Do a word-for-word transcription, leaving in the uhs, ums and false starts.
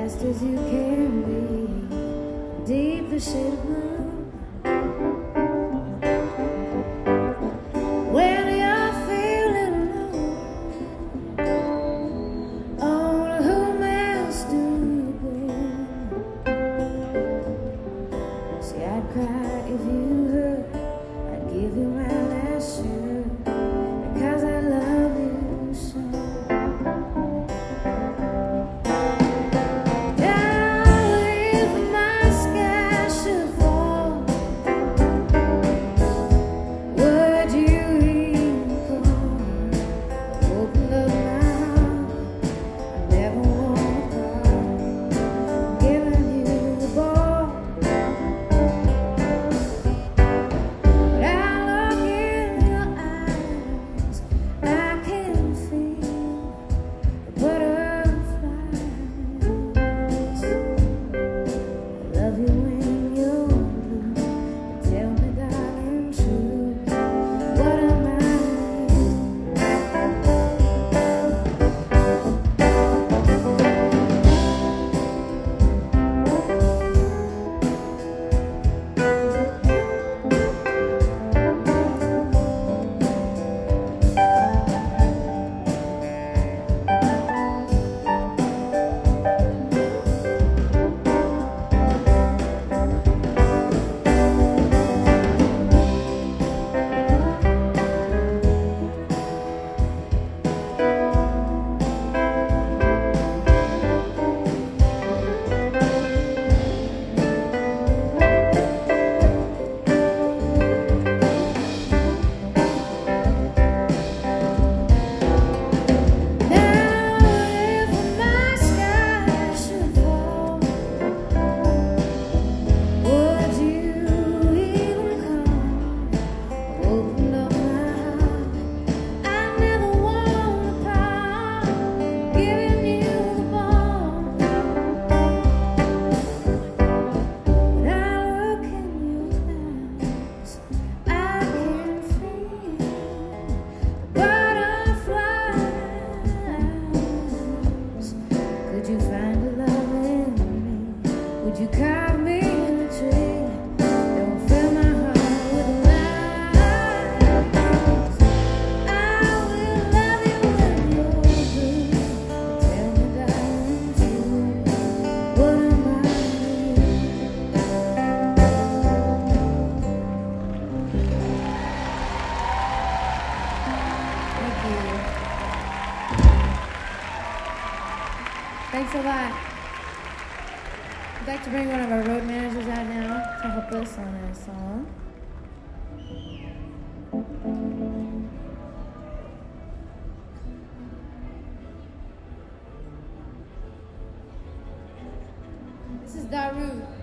fast as you can be, deep the shade of blue. When you're feeling low, oh, whom else do you go? See, I'd cry if you hurt, I'd give you my last shirt, because I love you so. Would you find a love in me? Would you carve me in a tree? Don't fill my heart with lies. I will love you when you're blue. Tell me, darling, true, what am I to you? Thank you. Thanks a lot. I'd like to bring one of our road managers out now to help us on our song. This is Daru.